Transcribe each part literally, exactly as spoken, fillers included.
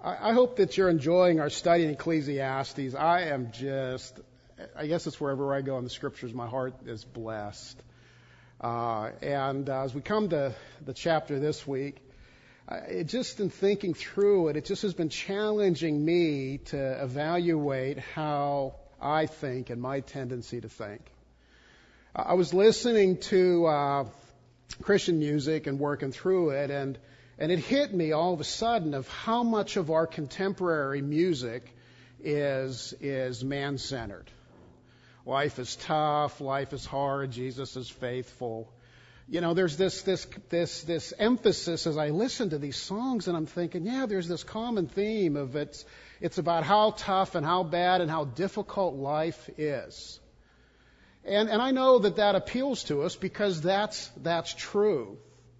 I, I hope that you're enjoying our study in Ecclesiastes. I am just, I guess it's wherever I go in the scriptures, my heart is blessed. Uh, and uh, as we come to the chapter this week, uh, it just in thinking through it, it just has been challenging me to evaluate how I think and my tendency to think. Uh, I was listening to uh, Christian music and working through it, and and it hit me all of a sudden of how much of our contemporary music is is man-centered. Life is tough, life is hard, Jesus is faithful. You know, there's this this this this emphasis as I listen to these songs, and I'm thinking, yeah, there's this common theme of it's it's about how tough and how bad and how difficult life is. And and I know that that appeals to us because that's that's true.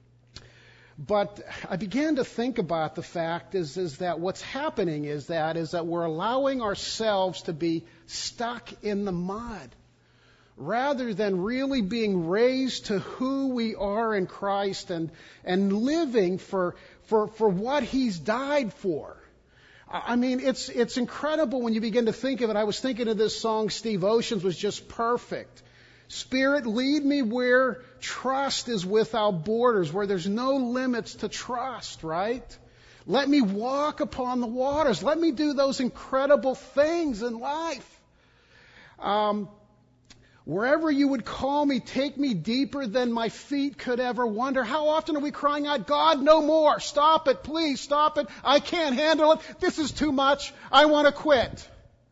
But I began to think about the fact is is that what's happening is that is that we're allowing ourselves to be stuck in the mud rather than really being raised to who we are in Christ and and living for for for what He's died for. I mean, it's it's incredible when you begin to think of it. I was thinking of this song, Steve Ocean's, was just perfect. Spirit, lead me where trust is without borders, where there's no limits to trust, right? Let me walk upon the waters. Let me do those incredible things in life. Um, wherever you would call me, take me deeper than my feet could ever wander. How often are we crying out, God, no more. Stop it. Please stop it. I can't handle it. This is too much. I want to quit.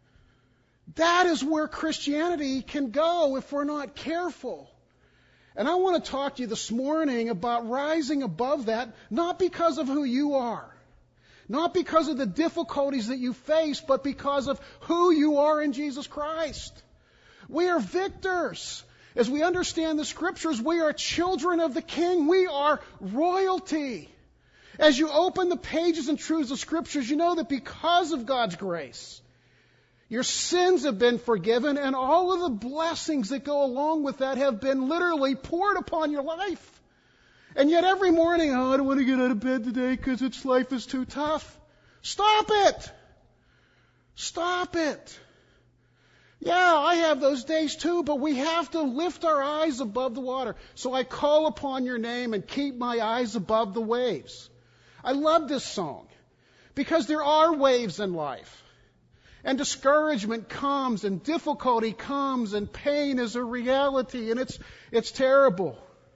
That is where Christianity can go if we're not careful. And I want to talk to you this morning about rising above that, not because of who you are, not because of the difficulties that you face, but because of who you are in Jesus Christ. We are victors. As we understand the Scriptures, we are children of the King. We are royalty. As you open the pages and truths of Scriptures, you know that because of God's grace, your sins have been forgiven, and all of the blessings that go along with that have been literally poured upon your life. And yet every morning, oh, I don't want to get out of bed today because it's life is too tough. Stop it! Stop it! Yeah, I have those days too, but we have to lift our eyes above the water. So I call upon your name and keep my eyes above the waves. I love this song because there are waves in life. And discouragement comes, and difficulty comes, and pain is a reality, and it's it's terrible.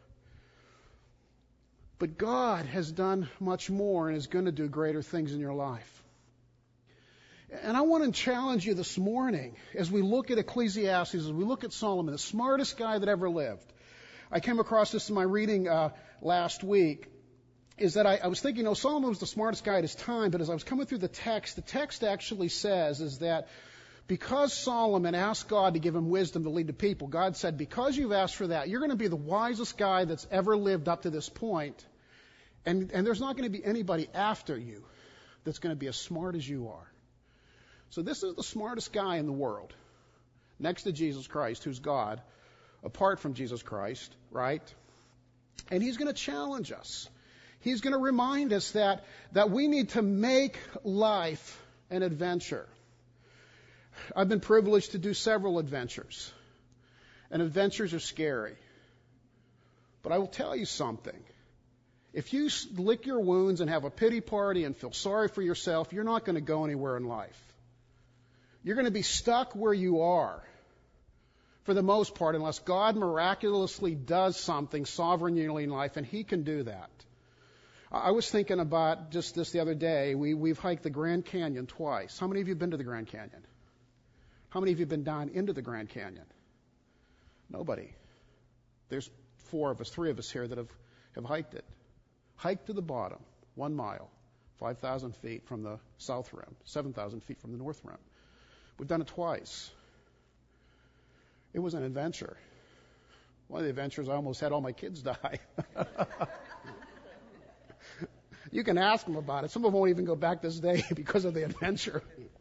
But God has done much more and is going to do greater things in your life. And I want to challenge you this morning as we look at Ecclesiastes, as we look at Solomon, the smartest guy that ever lived. I came across this in my reading uh, last week. Is that I, I was thinking, you know, Solomon was the smartest guy at his time, but as I was coming through the text, the text actually says is that because Solomon asked God to give him wisdom to lead the people, God said, because you've asked for that, you're going to be the wisest guy that's ever lived up to this point, and, and there's not going to be anybody after you that's going to be as smart as you are. So this is the smartest guy in the world, next to Jesus Christ, who's God, apart from Jesus Christ, right? And he's going to challenge us. He's going to remind us that, that we need to make life an adventure. I've been privileged to do several adventures. And adventures are scary. But I will tell you something. If you lick your wounds and have a pity party and feel sorry for yourself, you're not going to go anywhere in life. You're going to be stuck where you are for the most part unless God miraculously does something sovereignly in life, and He can do that. I was thinking about just this the other day. We, we've hiked the Grand Canyon twice. How many of you have been to the Grand Canyon? How many of you have been down into the Grand Canyon? Nobody. There's four of us, three of us here that have, have hiked it. Hiked to the bottom, one mile, five thousand feet from the south rim, seven thousand feet from the north rim. We've done it twice. It was an adventure. One of the adventures, I almost had all my kids die. You can ask them about it. Some of them won't even go back this day because of the adventure.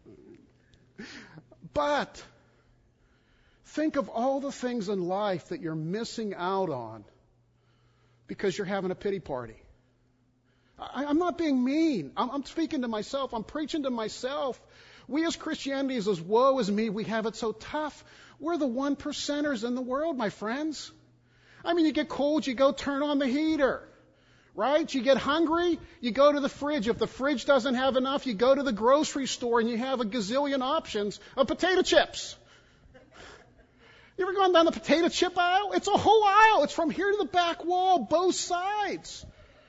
But think of all the things in life that you're missing out on because you're having a pity party. I, I'm not being mean. I'm, I'm speaking to myself. I'm preaching to myself. We as Christianities, as woe is me, we have it so tough. We're the one percenters in the world, my friends. I mean, you get cold, you go turn on the heater. Right? You get hungry, you go to the fridge. If the fridge doesn't have enough, you go to the grocery store and you have a gazillion options of potato chips. You ever gone down the potato chip aisle? It's a whole aisle. It's from here to the back wall, both sides.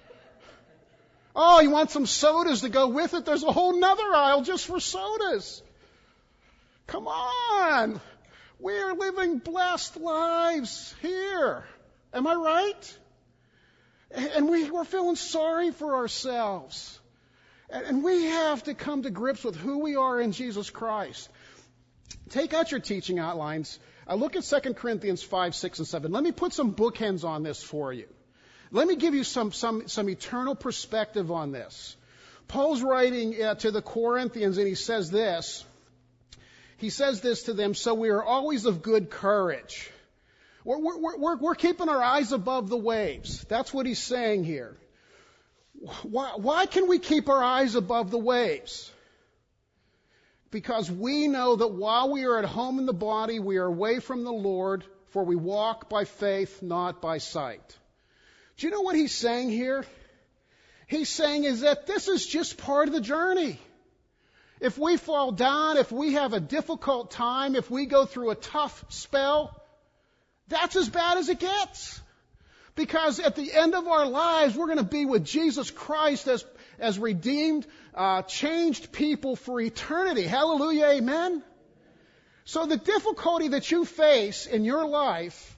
Oh, you want some sodas to go with it? There's a whole nother aisle just for sodas. Come on. We're living blessed lives here. Am I right? And we, we're feeling sorry for ourselves. And we have to come to grips with who we are in Jesus Christ. Take out your teaching outlines. I look at Second Corinthians five, six, and seven. Let me put some bookends on this for you. Let me give you some, some, some eternal perspective on this. Paul's writing uh, to the Corinthians, and he says this. He says this to them, so we are always of good courage. We're, we're, we're, we're keeping our eyes above the waves. That's what he's saying here. Why, why can we keep our eyes above the waves? Because we know that while we are at home in the body, we are away from the Lord, for we walk by faith, not by sight. Do you know what he's saying here? He's saying is that this is just part of the journey. If we fall down, if we have a difficult time, if we go through a tough spell, that's as bad as it gets. Because at the end of our lives, we're going to be with Jesus Christ as, as redeemed, uh, changed people for eternity. Hallelujah, amen? So the difficulty that you face in your life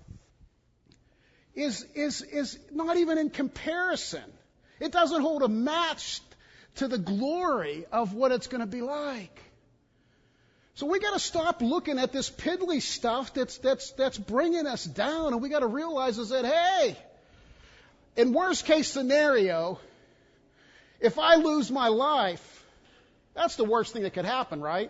is, is, is not even in comparison. It doesn't hold a match to the glory of what it's going to be like. So we got to stop looking at this piddly stuff that's that's that's bringing us down, and we got to realize is that hey, in worst case scenario, if I lose my life, that's the worst thing that could happen, right?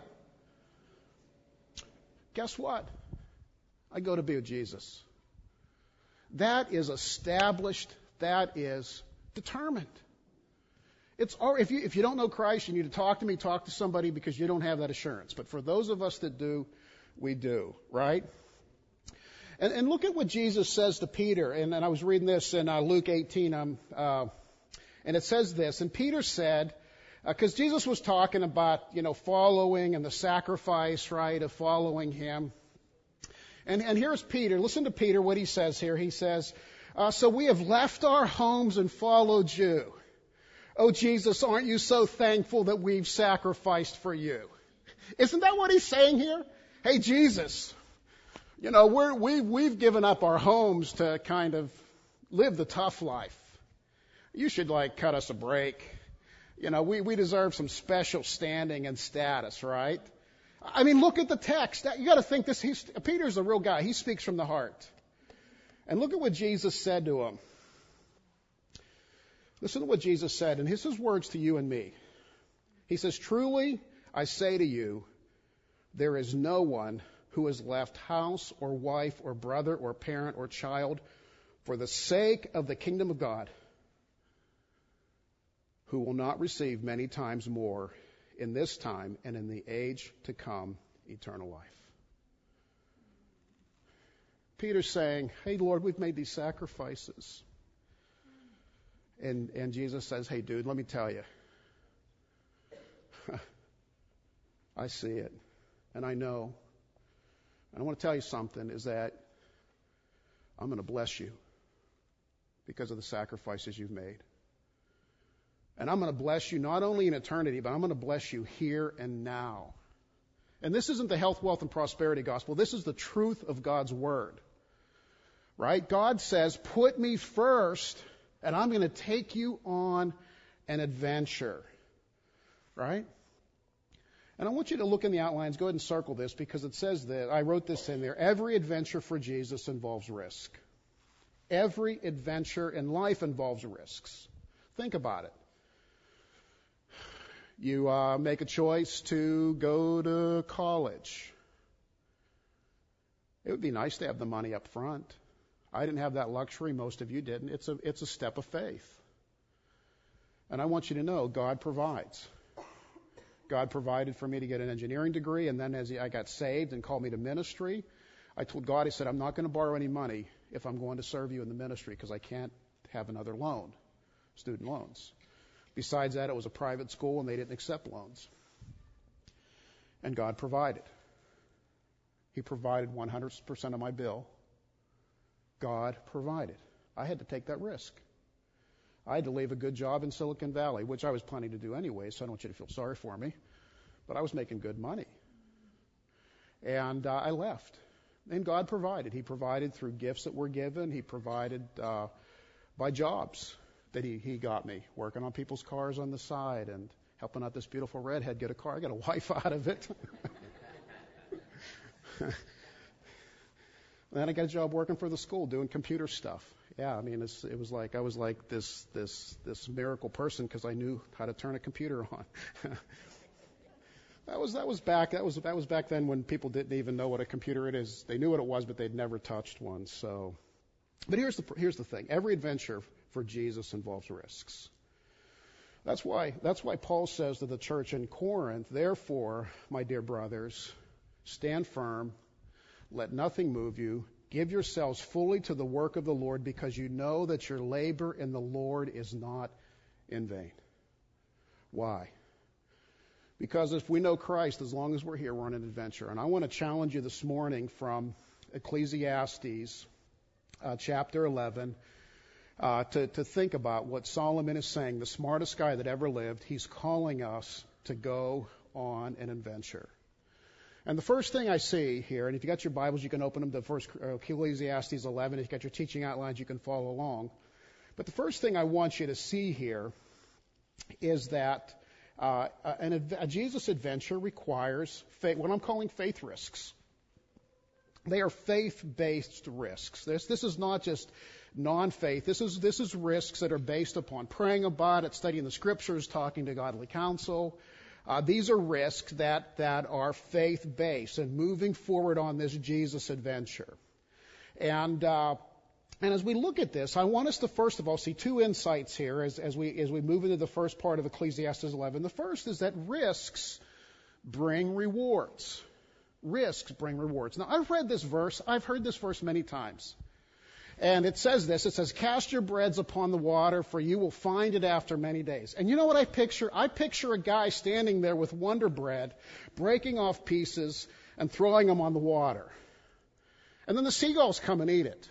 Guess what? I go to be with Jesus. That is established. That is determined. It's all, if you if you don't know Christ, you need to talk to me, talk to somebody, because you don't have that assurance. But for those of us that do, we do, right? And, and look at what Jesus says to Peter. And, and I was reading this in uh, Luke eighteen, um, uh, and it says this. And Peter said, because uh, Jesus was talking about, you know, following and the sacrifice, right, of following him. And, and here's Peter. Listen to Peter, what he says here. He says, uh, so we have left our homes and followed you. Oh, Jesus, aren't you so thankful that we've sacrificed for you? Isn't that what he's saying here? Hey, Jesus, you know, we're, we, we've given up our homes to kind of live the tough life. You should, like, cut us a break. You know, we, we deserve some special standing and status, right? I mean, look at the text. You got to think this. He's, Peter's a real guy. He speaks from the heart. And look at what Jesus said to him. Listen to what Jesus said, and this is words to you and me. He says, truly, I say to you, there is no one who has left house or wife or brother or parent or child for the sake of the kingdom of God who will not receive many times more in this time and in the age to come eternal life. Peter's saying, hey, Lord, we've made these sacrifices. And, and Jesus says, hey, dude, let me tell you. I see it. And I know. And I want to tell you something, is that I'm going to bless you because of the sacrifices you've made. And I'm going to bless you not only in eternity, but I'm going to bless you here and now. And this isn't the health, wealth, and prosperity gospel. This is the truth of God's word. Right? God says, put me first, and I'm going to take you on an adventure. Right? And I want you to look in the outlines. Go ahead and circle this, because it says that, I wrote this in there, every adventure for Jesus involves risk. Every adventure in life involves risks. Think about it. You uh, make a choice to go to college. It would be nice to have the money up front. I didn't have that luxury. Most of you didn't. It's a, it's a step of faith. And I want you to know God provides. God provided for me to get an engineering degree, and then as I got saved and called me to ministry, I told God, I said, I'm not going to borrow any money if I'm going to serve you in the ministry because I can't have another loan, student loans. Besides that, it was a private school and they didn't accept loans. And God provided. He provided one hundred percent of my bill. God provided. I had to take that risk. I had to leave a good job in Silicon Valley, which I was planning to do anyway, so I don't want you to feel sorry for me. But I was making good money. And uh, I left. And God provided. He provided through gifts that were given. He provided uh, by jobs that he, he got me, working on people's cars on the side and helping out this beautiful redhead get a car. I got a wife out of it. Then I got a job working for the school doing computer stuff. Yeah, I mean, it's, it was like I was like this this this miracle person because I knew how to turn a computer on. that was that was back that was that was back then when people didn't even know what a computer it is. They knew what it was, but they'd never touched one. So, but here's the here's the thing: every adventure for Jesus involves risks. That's why that's why Paul says to the church in Corinth, therefore, my dear brothers, stand firm. Let nothing move you. Give yourselves fully to the work of the Lord because you know that your labor in the Lord is not in vain. Why? Because if we know Christ, as long as we're here, we're on an adventure. And I want to challenge you this morning from Ecclesiastes uh, chapter eleven uh, to, to think about what Solomon is saying, the smartest guy that ever lived. He's calling us to go on an adventure. And the first thing I see here, and if you got your Bibles, you can open them to first Ecclesiastes eleven. If you got your teaching outlines, you can follow along. But the first thing I want you to see here is that uh, an, a Jesus adventure requires faith, what I'm calling faith risks. They are faith-based risks. This, this is not just non-faith. This is, this is risks that are based upon praying about it, studying the Scriptures, talking to godly counsel. Uh, these are risks that, that are faith-based and moving forward on this Jesus adventure. And uh, and as we look at this, I want us to first of all see two insights here as, as we as we move into the first part of Ecclesiastes eleven. The first is that risks bring rewards. Risks bring rewards. Now, I've read this verse. I've heard this verse many times. And it says this, it says, cast your breads upon the water, for you will find it after many days. And you know what I picture? I picture a guy standing there with Wonder Bread, breaking off pieces and throwing them on the water. And then the seagulls come and eat it.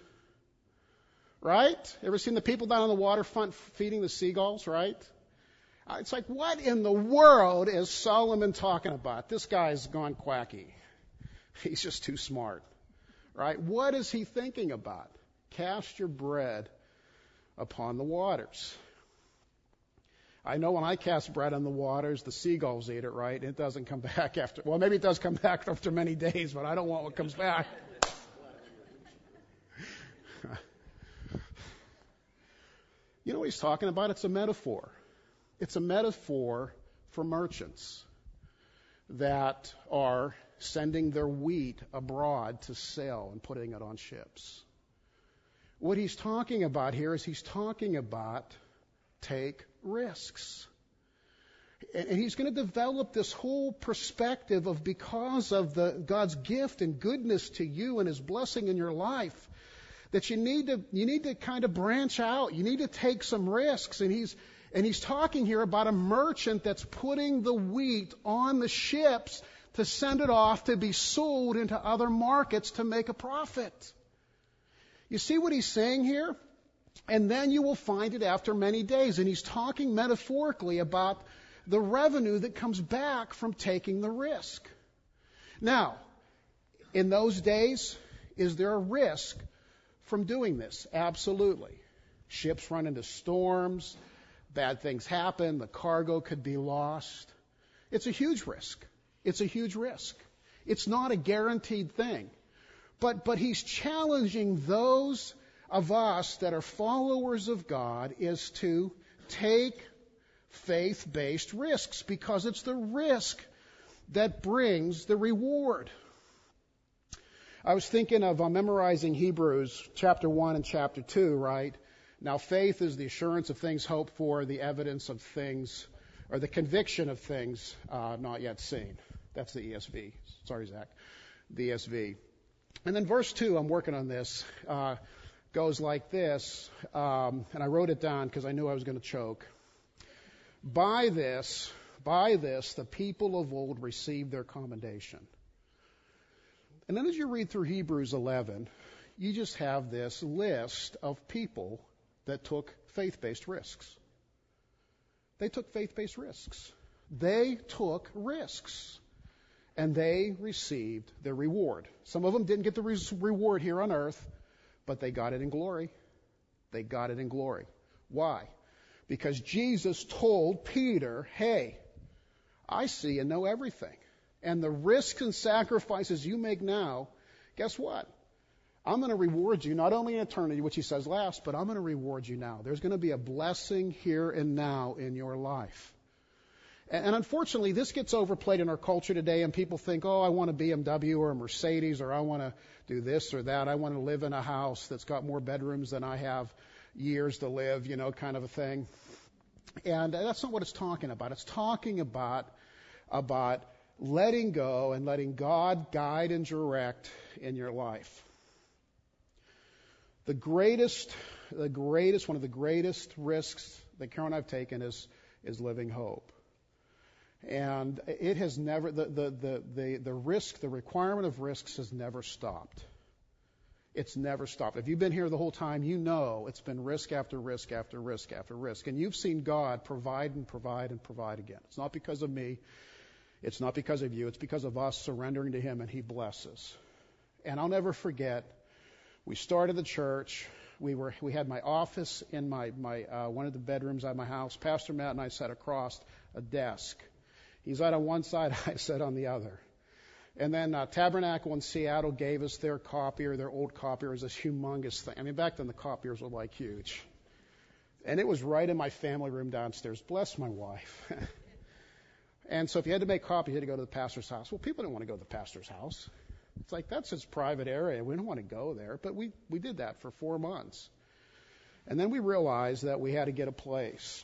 Right? Ever seen the people down on the waterfront feeding the seagulls, right? Uh, it's like, what in the world is Solomon talking about? This guy's gone quacky. He's just too smart. Right? What is he thinking about? Cast your bread upon the waters. I know when I cast bread on the waters, the seagulls eat it, right? It doesn't come back after, well, maybe it does come back after many days, but I don't want what comes back. You know what he's talking about? It's a metaphor. It's a metaphor for merchants that are sending their wheat abroad to sell and putting it on ships. What he's talking about here is he's talking about take risks. And he's going to develop this whole perspective of because of the God's gift and goodness to you and his blessing in your life, that you need to you need to kind of branch out. You need to take some risks. And he's and he's talking here about a merchant that's putting the wheat on the ships to send it off to be sold into other markets to make a profit. You see what he's saying here? And then you will find it after many days. And he's talking metaphorically about the revenue that comes back from taking the risk. Now, in those days, is there a risk from doing this? Absolutely. Ships run into storms, bad things happen, the cargo could be lost. It's a huge risk. It's a huge risk. It's not a guaranteed thing. But but he's challenging those of us that are followers of God is to take faith-based risks because it's the risk that brings the reward. I was thinking of uh, memorizing Hebrews chapter one and chapter two, right? Now, faith is the assurance of things hoped for, the evidence of things, or the conviction of things uh, not yet seen. That's the E S V. Sorry, Zach. The E S V. And then verse two, I'm working on this, uh, goes like this, um, and I wrote it down because I knew I was going to choke. By this, by this, the people of old received their commendation. And then as you read through Hebrews eleven, you just have this list of people that took faith-based risks. They took faith-based risks. They took risks. And they received their reward. Some of them didn't get the re- reward here on earth, but they got it in glory. They got it in glory. Why? Because Jesus told Peter, hey, I see and know everything. And the risks and sacrifices you make now, guess what? I'm going to reward you, not only in eternity, which he says last, but I'm going to reward you now. There's going to be a blessing here and now in your life. And, and unfortunately, this gets overplayed in our culture today, and people think, oh, I want a B M W or a Mercedes, or I want to do this or that. I want to live in a house that's got more bedrooms than I have years to live, you know, kind of a thing. And that's not what it's talking about. It's talking about, about letting go and letting God guide and direct in your life. The greatest, the greatest, one of the greatest risks that Carol and I have taken is, is living hope. And it has never, the, the, the, the, the risk, the requirement of risks has never stopped. It's never stopped. If you've been here the whole time, you know it's been risk after risk after risk after risk. And you've seen God provide and provide and provide again. It's not because of me. It's not because of you. It's because of us surrendering to Him, and He blesses. And I'll never forget, we started the church. We were we had my office in my my uh, one of the bedrooms at my house. Pastor Matt and I sat across a desk. He sat on one side, I sat on the other. And then uh, Tabernacle in Seattle gave us their copier, their old copier. It was this humongous thing. I mean, back then the copiers were like huge. And it was right in my family room downstairs. Bless my wife. And so if you had to make copies, you had to go to the pastor's house. Well, people didn't want to go to the pastor's house. It's like, that's his private area. We don't want to go there. But we, we did that for four months. And then we realized that we had to get a place.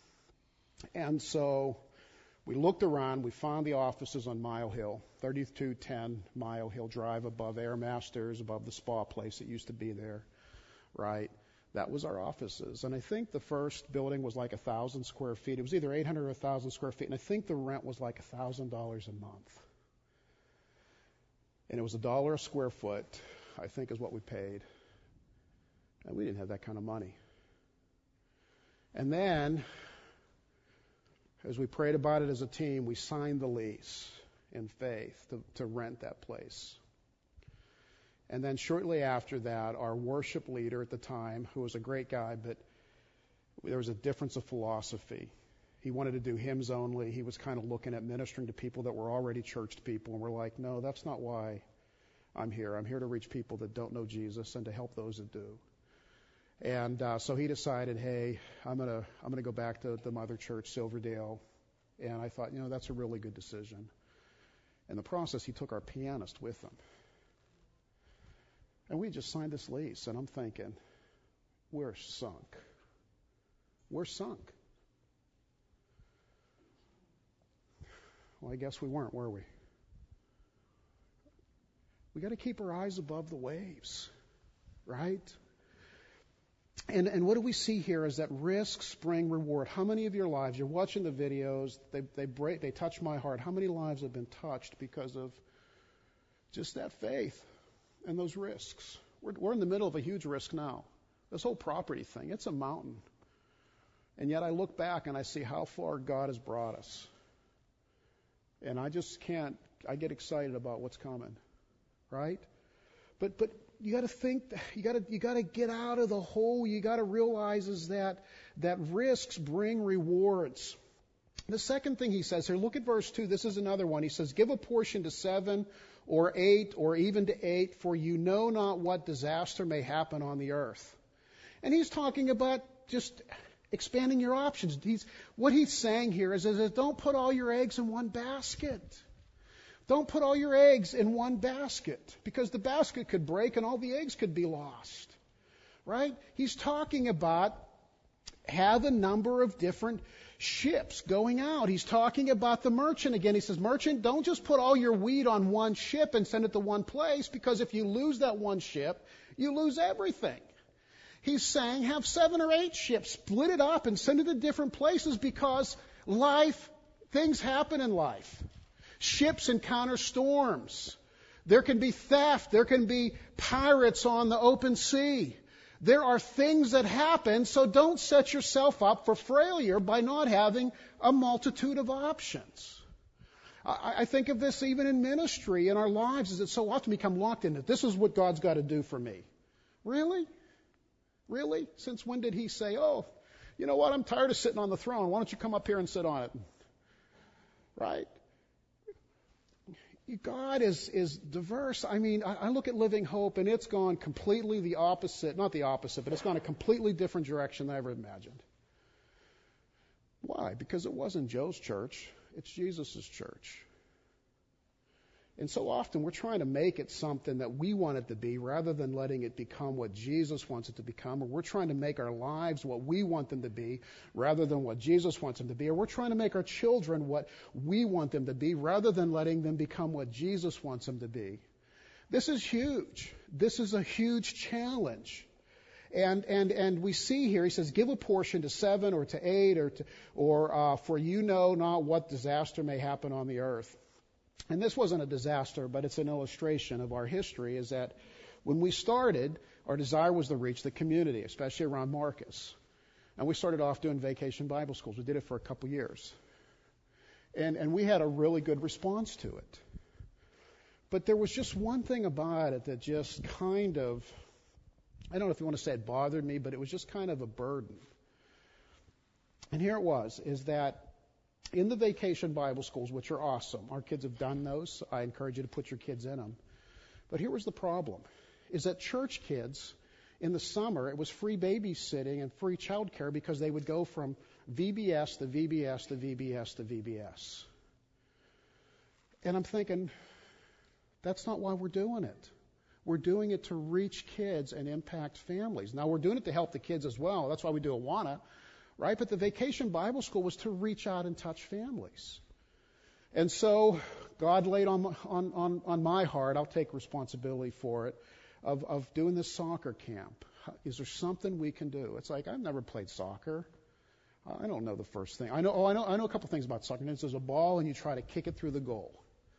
And so we looked around. We found the offices on Mile Hill, thirty-two ten Mile Hill Drive, above Air Masters, above the spa place that used to be there, right? That was our offices. And I think the first building was like one thousand square feet. It was either eight hundred or one thousand square feet. And I think the rent was like one thousand dollars a month. And it was a dollar a square foot, I think, is what we paid. And we didn't have that kind of money. And then, as we prayed about it as a team, we signed the lease in faith to, to rent that place. And then shortly after that, our worship leader at the time, who was a great guy, but there was a difference of philosophy. He wanted to do hymns only. He was kind of looking at ministering to people that were already churched people. And we're like, no, that's not why I'm here. I'm here to reach people that don't know Jesus and to help those that do. And uh, so he decided, hey, I'm gonna I'm gonna go back to the mother church, Silverdale. And I thought, you know, that's a really good decision. In the process, he took our pianist with him. And we just signed this lease, and I'm thinking, we're sunk. We're sunk. Well, I guess we weren't, were we? We got to keep our eyes above the waves, right? And and what do we see here is that risks bring reward. How many of your lives, you're watching the videos, they they break, they touch my heart. How many lives have been touched because of just that faith and those risks? We're we're in the middle of a huge risk now. This whole property thing, it's a mountain. And yet I look back and I see how far God has brought us. And I just can't, I get excited about what's coming, right? But but you got to think, you got to you got to get out of the hole. You got to realize is that that risks bring rewards. The second thing he says here, look at verse two. This is another one. He says, give a portion to seven or eight or even to eight, for you know not what disaster may happen on the earth. And he's talking about just expanding your options. He's, what he's saying here is, is don't put all your eggs in one basket. Don't put all your eggs in one basket, because the basket could break and all the eggs could be lost. right? He's talking about have a number of different ships going out. He's talking about the merchant again. He says, merchant, don't just put all your wheat on one ship and send it to one place, because if you lose that one ship, you lose everything. He's saying have seven or eight ships, split it up and send it to different places, because life, things happen in life. Ships encounter storms. There can be theft. There can be pirates on the open sea. There are things that happen, so don't set yourself up for failure by not having a multitude of options. I, I think of this even in ministry, in our lives, is that so often become locked in it. This is what God's got to do for me. Really? Really? Since when did he say, oh, you know what, I'm tired of sitting on the throne. Why don't you come up here and sit on it? Right? God is, is diverse. I mean, I, I look at Living Hope, and it's gone completely the opposite, not the opposite, but it's gone a completely different direction than I ever imagined. Why? Because it wasn't Joe's church. It's Jesus' church. And so often we're trying to make it something that we want it to be rather than letting it become what Jesus wants it to become. Or we're trying to make our lives what we want them to be rather than what Jesus wants them to be. Or we're trying to make our children what we want them to be rather than letting them become what Jesus wants them to be. This is huge. This is a huge challenge. And and and we see here, he says, give a portion to seven or to eight or to, or uh, for you know not what disaster may happen on the earth. And this wasn't a disaster, but it's an illustration of our history, is that when we started, our desire was to reach the community, especially around Marcus. And we started off doing vacation Bible schools. We did it for a couple years. And, and we had a really good response to it. But there was just one thing about it that just kind of, I don't know if you want to say it bothered me, but it was just kind of a burden. And here it was, is that in the vacation Bible schools, which are awesome, our kids have done those. I encourage you to put your kids in them. But here was the problem, is that church kids, in the summer, it was free babysitting and free childcare because they would go from V B S to V B S to V B S to V B S. And I'm thinking, that's not why we're doing it. We're doing it to reach kids and impact families. Now, we're doing it to help the kids as well. That's why we do Awana. Right? But the Vacation Bible School was to reach out and touch families. And so God laid on, on, on, on my heart, I'll take responsibility for it, of, of doing this soccer camp. Is there something we can do? It's like, I've never played soccer. I don't know the first thing. I know, oh, I know, I know a couple things about soccer. There's a ball, and you try to kick it through the goal.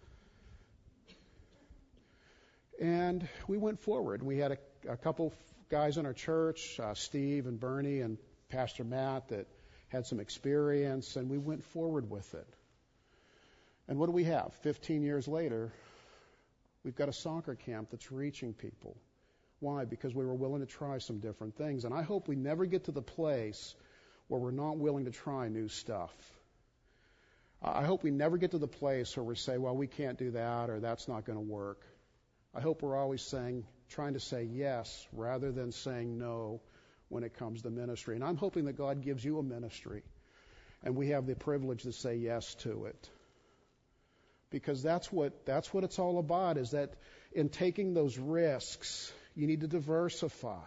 And we went forward. We had a, a couple guys in our church, uh, Steve and Bernie and Pastor Matt, that had some experience, and we went forward with it. And what do we have? Fifteen years later, we've got a soccer camp that's reaching people. Why? Because we were willing to try some different things. And I hope we never get to the place where we're not willing to try new stuff. I hope we never get to the place where we say, well, we can't do that, or that's not going to work. I hope we're always saying, trying to say yes rather than saying no when it comes to ministry. And I'm hoping that God gives you a ministry, and we have the privilege to say yes to it. Because that's what that's what it's all about, is that in taking those risks, you need to diversify.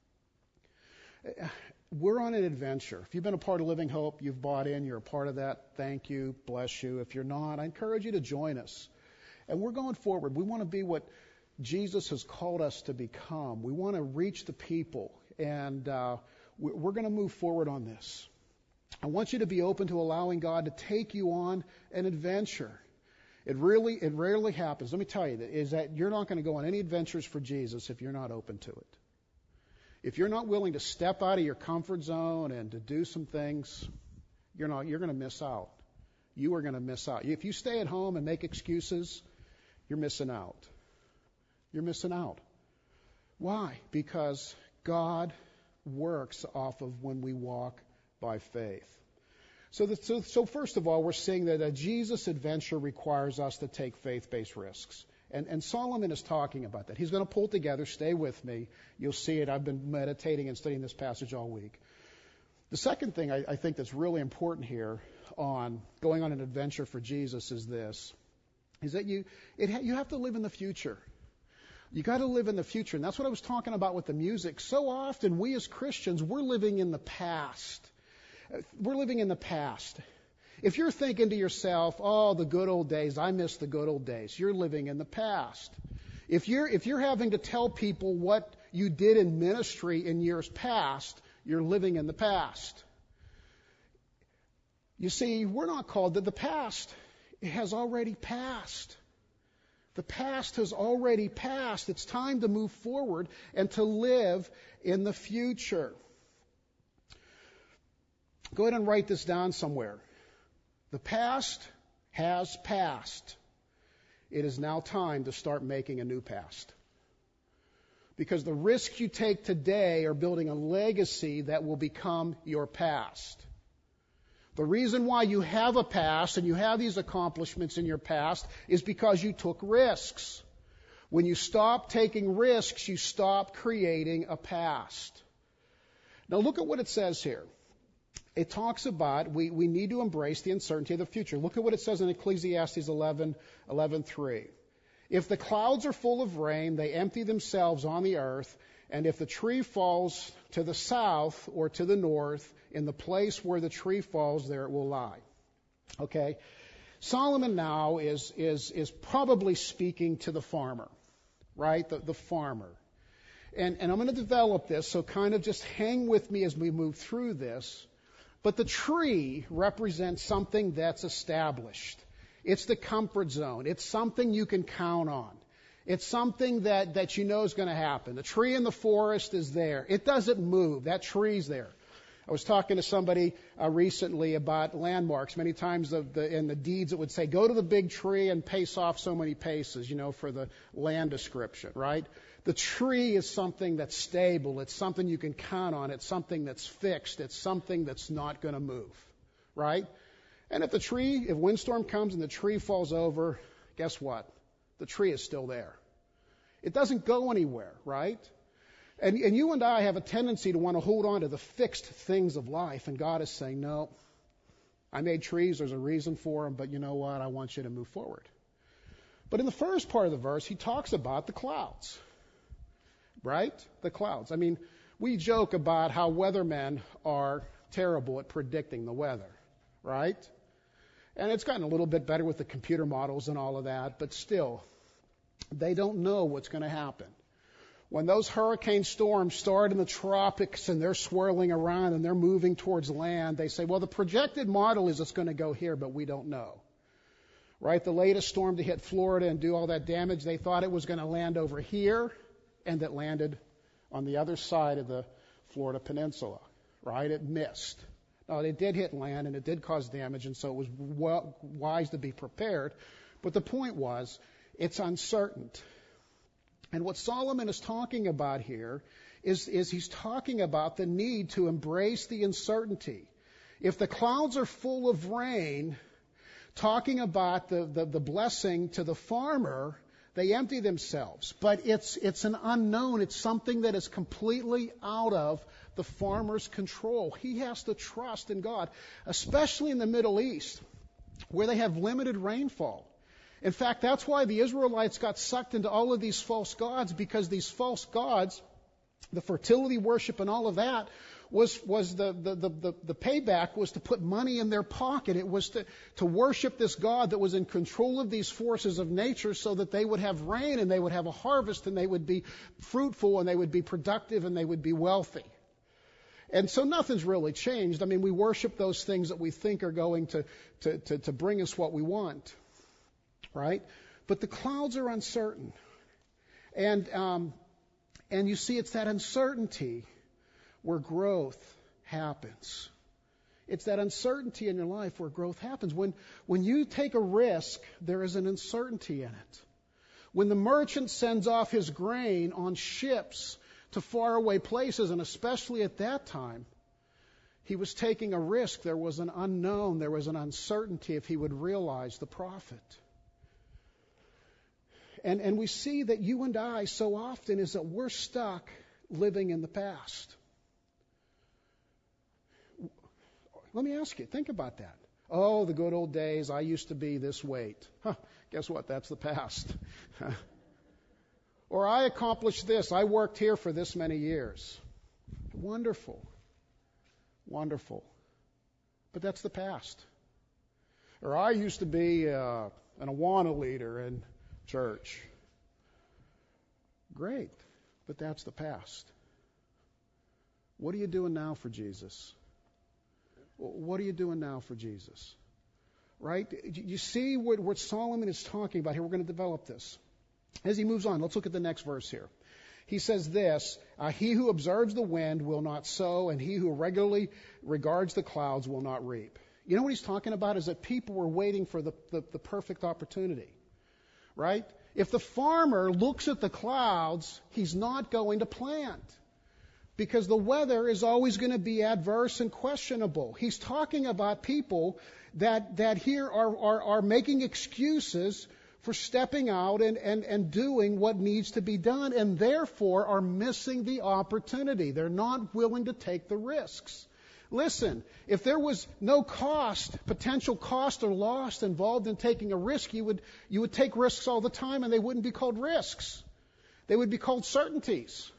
We're on an adventure. If you've been a part of Living Hope, you've bought in, you're a part of that, thank you, bless you. If you're not, I encourage you to join us. And we're going forward. We want to be what Jesus has called us to become. We want to reach the people. And uh, we're going to move forward on this. I want you to be open to allowing God to take you on an adventure. It really, it rarely happens. Let me tell you, that, is that you're not going to go on any adventures for Jesus if you're not open to it. If you're not willing to step out of your comfort zone and to do some things, you're not. You're going to miss out. You are going to miss out. If you stay at home and make excuses, you're missing out. You're missing out. Why? Because God works off of when we walk by faith. So, the, so, so first of all, we're seeing that a Jesus adventure requires us to take faith-based risks. And, and Solomon is talking about that. He's going to pull together, stay with me. You'll see it. I've been meditating and studying this passage all week. The second thing I, I think that's really important here on going on an adventure for Jesus is this, is that you, it ha, you have to live in the future. You got to live in the future. And that's what I was talking about with the music. So often we as Christians, we're living in the past. We're living in the past. If you're thinking to yourself, oh, the good old days, I miss the good old days, you're living in the past. If you're, if you're having to tell people what you did in ministry in years past, you're living in the past. You see, we're not called to the past. It has already passed. The past has already passed. It's time to move forward and to live in the future. Go ahead and write this down somewhere. The past has passed. It is now time to start making a new past. Because the risks you take today are building a legacy that will become your past. The reason why you have a past and you have these accomplishments in your past is because you took risks. When you stop taking risks, you stop creating a past. Now look at what it says here. It talks about we, we need to embrace the uncertainty of the future. Look at what it says in Ecclesiastes eleven, eleven three. If the clouds are full of rain, they empty themselves on the earth, and if the tree falls to the south or to the north, in the place where the tree falls, there it will lie. Okay? Solomon now is is is probably speaking to the farmer, right? The, the farmer. And, and I'm going to develop this, so kind of just hang with me as we move through this. But the tree represents something that's established. It's the comfort zone. It's something you can count on. It's something that, that you know is going to happen. The tree in the forest is there. It doesn't move. That tree's there. I was talking to somebody uh, recently about landmarks. Many times the, the, in the deeds it would say, go to the big tree and pace off so many paces, you know, for the land description, right? The tree is something that's stable. It's something you can count on. It's something that's fixed. It's something that's not going to move, right? And if the tree, if windstorm comes and the tree falls over, guess what? The tree is still there. It doesn't go anywhere, right? And, and you and I have a tendency to want to hold on to the fixed things of life. And God is saying, no, I made trees. There's a reason for them. But you know what? I want you to move forward. But in the first part of the verse, he talks about the clouds, right? The clouds. I mean, we joke about how weathermen are terrible at predicting the weather, right? And it's gotten a little bit better with the computer models and all of that. But still, they don't know what's going to happen. When those hurricane storms start in the tropics and they're swirling around and they're moving towards land, they say, well, the projected model is it's going to go here, but we don't know. Right? The latest storm to hit Florida and do all that damage, they thought it was going to land over here, and it landed on the other side of the Florida peninsula. Right? It missed. Now, it did hit land and it did cause damage, and so it was well, wise to be prepared. But the point was, it's uncertain. And what Solomon is talking about here is, is he's talking about the need to embrace the uncertainty. If the clouds are full of rain, talking about the, the, the blessing to the farmer, they empty themselves. But it's, it's an unknown. It's something that is completely out of the farmer's control. He has to trust in God, especially in the Middle East, where they have limited rainfall. In fact, that's why the Israelites got sucked into all of these false gods, because these false gods, the fertility worship and all of that, was was the the, the, the payback was to put money in their pocket. It was to, to worship this God that was in control of these forces of nature so that they would have rain and they would have a harvest and they would be fruitful and they would be productive and they would be wealthy. And so nothing's really changed. I mean, we worship those things that we think are going to, to, to, to bring us what we want. Right? But the clouds are uncertain. And um, and you see, it's that uncertainty where growth happens. It's that uncertainty in your life where growth happens. When, when you take a risk, there is an uncertainty in it. When the merchant sends off his grain on ships to faraway places, and especially at that time, he was taking a risk. There was an unknown. There was an uncertainty if he would realize the profit. And, and we see that you and I so often is that we're stuck living in the past. Let me ask you, think about that. Oh, the good old days, I used to be this weight. Huh, guess what? That's the past. Or I accomplished this. I worked here for this many years. Wonderful. Wonderful. But that's the past. Or I used to be uh, an Awana leader in church. Great. But that's the past. What are you doing now for Jesus? What are you doing now for Jesus? Right? You see what, what Solomon is talking about here. We're going to develop this. As he moves on, let's look at the next verse here. He says this, uh, he who observes the wind will not sow, and he who regularly regards the clouds will not reap. You know what he's talking about is that people were waiting for the, the, the perfect opportunity. Right? If the farmer looks at the clouds, he's not going to plant. Because the weather is always going to be adverse and questionable. He's talking about people that, that here are, are, are making excuses for stepping out and, and, and doing what needs to be done, and therefore are missing the opportunity. They're not willing to take the risks. Listen, if there was no cost, potential cost or loss involved in taking a risk, you would, you would take risks all the time, and they wouldn't be called risks. They would be called certainties.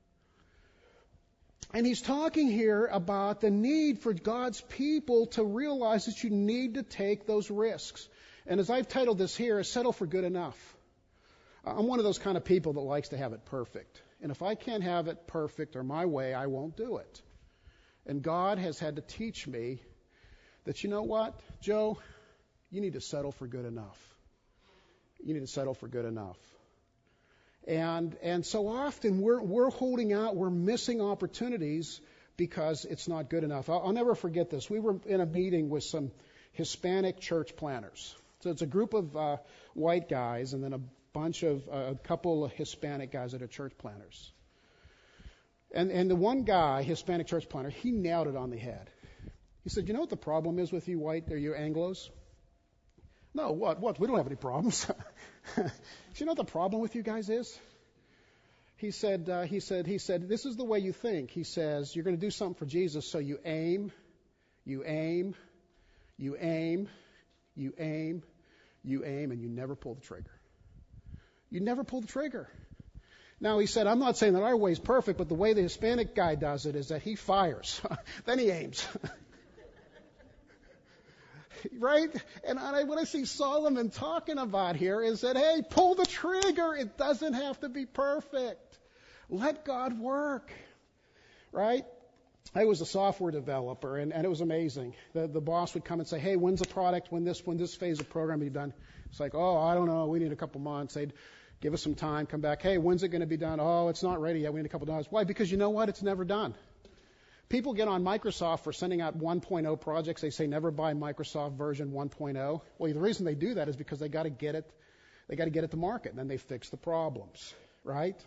And he's talking here about the need for God's people to realize that you need to take those risks. And as I've titled this here, is settle for good enough. I'm one of those kind of people that likes to have it perfect. And if I can't have it perfect or my way, I won't do it. And God has had to teach me that, you know what, Joe, you need to settle for good enough. You need to settle for good enough. And and so often we're we're holding out, we're missing opportunities because it's not good enough. I'll, I'll never forget this. We were in a meeting with some Hispanic church planners. So it's a group of uh, white guys and then a bunch of, uh, a couple of Hispanic guys that are church planners. And and the one guy, Hispanic church planner, he nailed it on the head. He said, you know what the problem is with you white, or you Anglos? No, what, what? We don't have any problems. Do you know what the problem with you guys is? He said, uh, he said, he said, this is the way you think. He says, you're going to do something for Jesus, so you aim, you aim, you aim, you aim, you aim, and you never pull the trigger. You never pull the trigger. Now, he said, I'm not saying that our way is perfect, but the way the Hispanic guy does it is that he fires. Then he aims. Right? And I, what I see Solomon talking about here is that, hey, pull the trigger. It doesn't have to be perfect. Let God work. Right? I was a software developer, and, and it was amazing. The, the boss would come and say, hey, when's the product, when this, when this phase of programming be done? It's like, oh, I don't know. We need a couple months. They'd give us some time, come back. Hey, when's it going to be done? Oh, it's not ready yet. We need a couple of dollars. Why? Because you know what? It's never done. People get on Microsoft for sending out one point oh projects. They say never buy Microsoft version one point oh. Well, the reason they do that is because they got to get it, they got to get it to market, and then they fix the problems, right?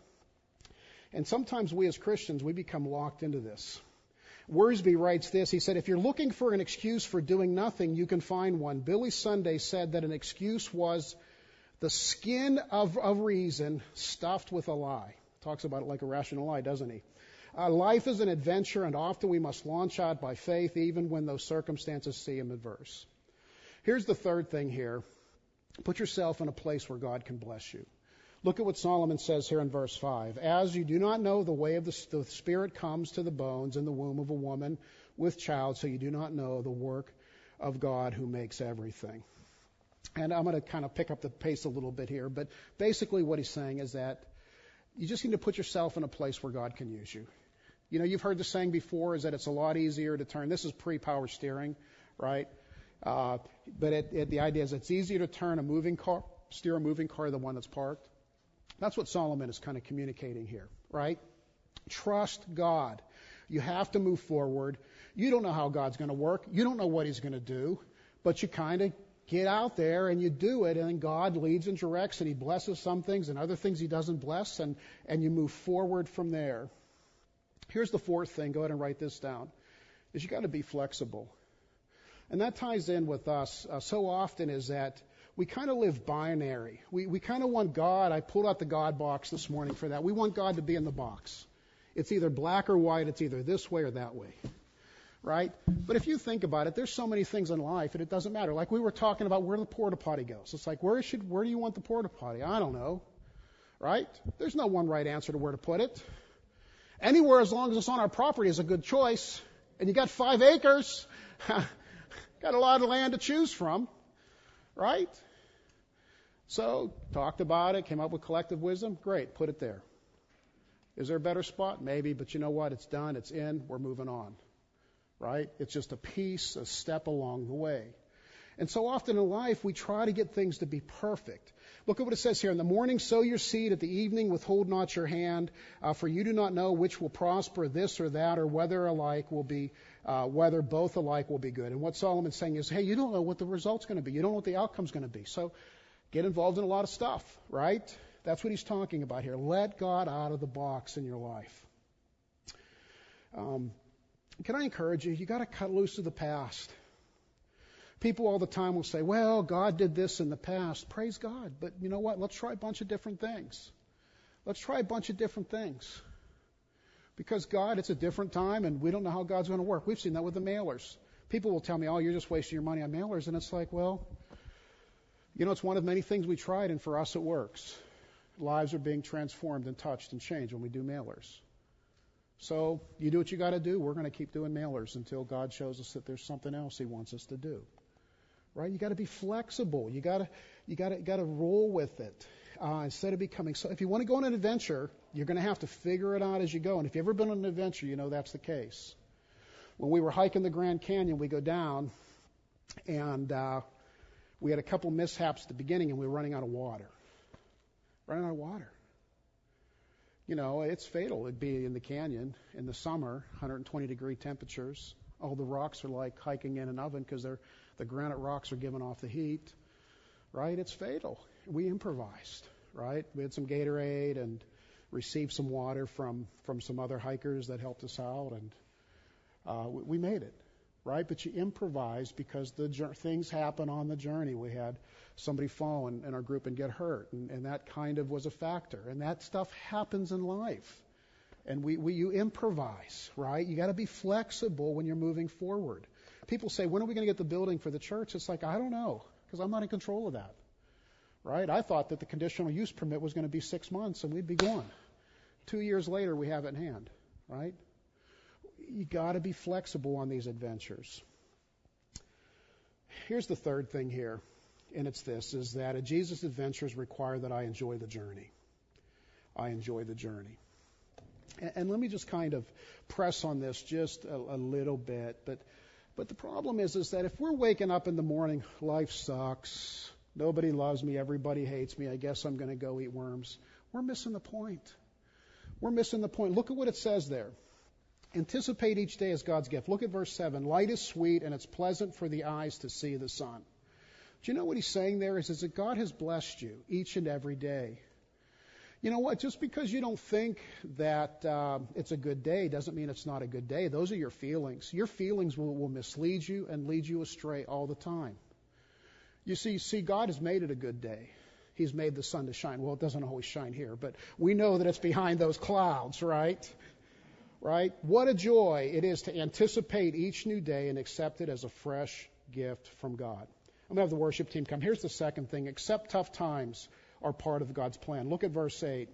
And sometimes we as Christians, we become locked into this. Worsby writes this. He said, if you're looking for an excuse for doing nothing, you can find one. Billy Sunday said that an excuse was the skin of, of reason stuffed with a lie. Talks about it like a rational lie, doesn't he? Uh, life is an adventure, and often we must launch out by faith, even when those circumstances seem adverse. Here's the third thing here. Put yourself in a place where God can bless you. Look at what Solomon says here in verse five. As you do not know the way of the, the Spirit comes to the bones in the womb of a woman with child, so you do not know the work of God who makes everything. And I'm going to kind of pick up the pace a little bit here, but basically what he's saying is that you just need to put yourself in a place where God can use you. You know, you've heard the saying before is that it's a lot easier to turn. This is pre-power steering, right? Uh, but it, it, the idea is it's easier to turn a moving car, steer a moving car than one that's parked. That's what Solomon is kind of communicating here, right? Trust God. You have to move forward. You don't know how God's going to work. You don't know what he's going to do, but you kind of get out there and you do it, and then God leads and directs, and he blesses some things and other things he doesn't bless, and, and you move forward from there. Here's the fourth thing. Go ahead and write this down. Is you got to be flexible. And that ties in with us uh, so often is that we kind of live binary. We, we kind of want God. I pulled out the God box this morning for that. We want God to be in the box. It's either black or white. It's either this way or that way. Right? But if you think about it, there's so many things in life, and it doesn't matter. Like we were talking about where the porta potty goes. It's like, where should, where do you want the porta potty? I don't know. right? There's no one right answer to where to put it. Anywhere as long as it's on our property is a good choice. And you got five acres, got a lot of land to choose from, right? So talked about it, came up with collective wisdom. Great, put it there. Is there a better spot? Maybe, but you know what? It's done, it's in, we're moving on, right? It's just a piece, a step along the way. And so often in life, we try to get things to be perfect. Look at what it says here. In the morning, sow your seed. At the evening, withhold not your hand. Uh, for you do not know which will prosper, this or that, or whether alike will be, uh, whether both alike will be good. And what Solomon's saying is, hey, you don't know what the result's going to be. You don't know what the outcome's going to be. So get involved in a lot of stuff, right? That's what he's talking about here. Let God out of the box in your life. Um, can I encourage you? You got to cut loose of the past. People all the time will say, well, God did this in the past. Praise God. But you know what? Let's try a bunch of different things. Let's try a bunch of different things. Because God, it's a different time, and we don't know how God's going to work. We've seen that with the mailers. People will tell me, oh, you're just wasting your money on mailers. And it's like, well, you know, it's one of many things we tried, and for us it works. Lives are being transformed and touched and changed when we do mailers. So you do what you got to do. We're going to keep doing mailers until God shows us that there's something else he wants us to do. Right? You got to be flexible. You got to you got to got to roll with it uh, instead of becoming. So if you want to go on an adventure, you're going to have to figure it out as you go. And if you've ever been on an adventure, you know that's the case. When we were hiking the Grand Canyon, we go down, and uh, we had a couple mishaps at the beginning, and we were running out of water. Running out of water. You know, it's fatal. It'd be in the canyon in the summer, one hundred twenty degree temperatures. All the rocks are like hiking in an oven because they're the granite rocks are giving off the heat, right? It's fatal. We improvised, right? We had some Gatorade and received some water from, from some other hikers that helped us out, and uh, we, we made it, right? But you improvise because the things happen on the journey. We had somebody fall in, in our group and get hurt, and, and that kind of was a factor. And that stuff happens in life. And we, we you improvise, right? You got to be flexible when you're moving forward. People say, when are we going to get the building for the church? It's like, I don't know, because I'm not in control of that, right? I thought that the conditional use permit was going to be six months and we'd be gone. Two years later, we have it in hand, right? You got to be flexible on these adventures. Here's the third thing here, and it's this, is that a Jesus adventures require that I enjoy the journey. I enjoy the journey. And, and let me just kind of press on this just a, a little bit, but But the problem is, is that if we're waking up in the morning, life sucks, nobody loves me, everybody hates me, I guess I'm going to go eat worms, we're missing the point. We're missing the point. Look at what it says there. Anticipate each day as God's gift. Look at verse seven. Light is sweet, and it's pleasant for the eyes to see the sun. Do you know what he's saying there is, is that God has blessed you each and every day. You know what? Just because you don't think that uh, it's a good day doesn't mean it's not a good day. Those are your feelings. Your feelings will, will mislead you and lead you astray all the time. You see, see, God has made it a good day. He's made the sun to shine. Well, it doesn't always shine here, but we know that it's behind those clouds, right? Right? What a joy it is to anticipate each new day and accept it as a fresh gift from God. I'm going to have the worship team come. Here's the second thing. Accept tough times are part of God's plan. Look at verse eight.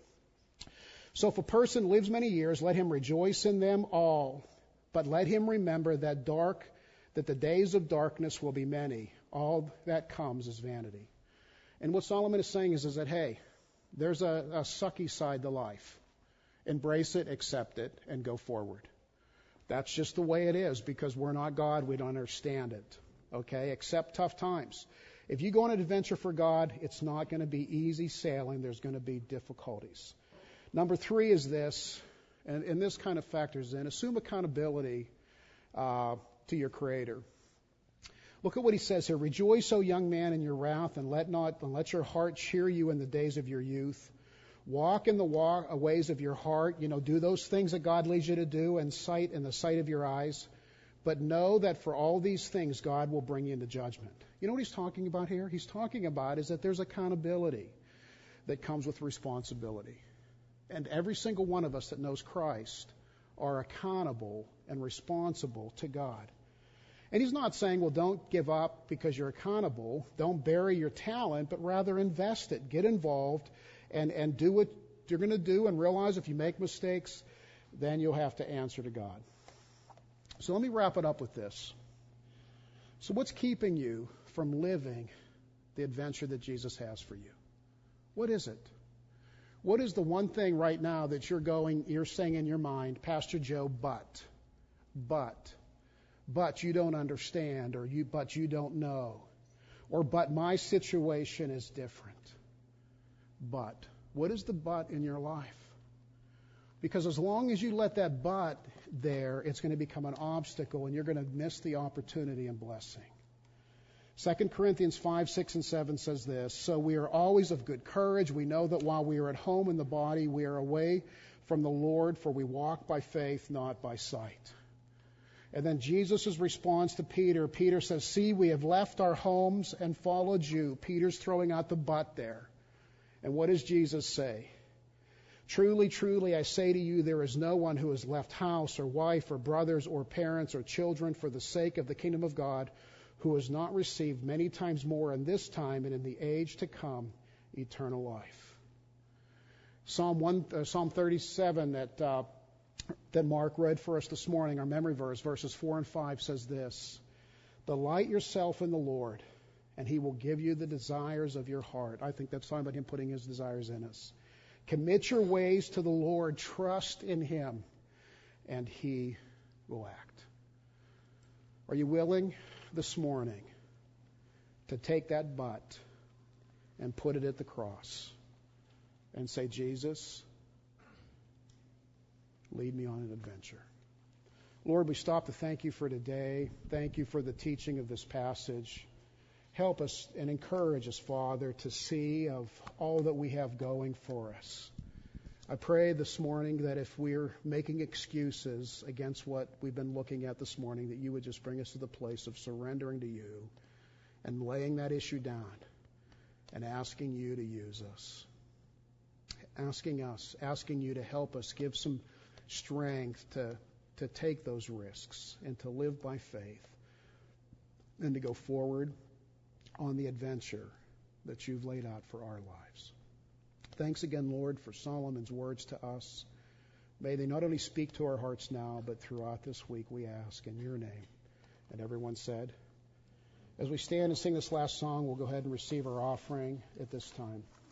So if a person lives many years, let him rejoice in them all. But let him remember that dark, that the days of darkness will be many. All that comes is vanity. And what Solomon is saying is, is that, hey, there's a, a sucky side to life. Embrace it, accept it, and go forward. That's just the way it is because we're not God. We don't understand it. Okay? Accept tough times. If you go on an adventure for God, it's not going to be easy sailing. There's going to be difficulties. Number three is this, and, and this kind of factors in. Assume accountability uh, to your Creator. Look at what he says here. Rejoice, O young man, in your wrath, and let not and let your heart cheer you in the days of your youth. Walk in the walk, ways of your heart. You know, do those things that God leads you to do, and sight in the sight of your eyes. But know that for all these things, God will bring you into judgment. You know what he's talking about here? He's talking about is that there's accountability that comes with responsibility. And every single one of us that knows Christ are accountable and responsible to God. And he's not saying, well, don't give up because you're accountable. Don't bury your talent, but rather invest it. Get involved and, and do what you're going to do and realize if you make mistakes, then you'll have to answer to God. So let me wrap it up with this. So what's keeping you from living the adventure that Jesus has for you? What is it? What is the one thing right now that you're going, you're saying in your mind, Pastor Joe, but, but, but you don't understand, or you, but you don't know, or but my situation is different. But, what is the but in your life? Because as long as you let that but there, it's going to become an obstacle and you're going to miss the opportunity and blessing. Second Corinthians five, six, and seven says this, so we are always of good courage. We know that while we are at home in the body, we are away from the Lord, for we walk by faith, not by sight. And then Jesus' response to Peter, Peter says, see, we have left our homes and followed you. Peter's throwing out the but there. And what does Jesus say? Truly, truly, I say to you, there is no one who has left house or wife or brothers or parents or children for the sake of the kingdom of God who has not received many times more in this time and in the age to come eternal life. Psalm one, uh, Psalm thirty-seven that uh, that Mark read for us this morning, our memory verse, verses four and five says this, delight yourself in the Lord, and he will give you the desires of your heart. I think that's talking about him putting his desires in us. Commit your ways to the Lord, trust in him, and he will act. Are you willing this morning to take that but and put it at the cross and say, Jesus, lead me on an adventure? Lord, we stop to thank you for today. Thank you for the teaching of this passage. Help us and encourage us, Father, to see of all that we have going for us. I pray this morning that if we're making excuses against what we've been looking at this morning, that you would just bring us to the place of surrendering to you and laying that issue down and asking you to use us. Asking us, asking you to help us, give some strength to, to take those risks and to live by faith and to go forward on the adventure that you've laid out for our lives. Thanks again, Lord, for Solomon's words to us. May they not only speak to our hearts now, but throughout this week, we ask in your name. And everyone said, as we stand and sing this last song, we'll go ahead and receive our offering at this time.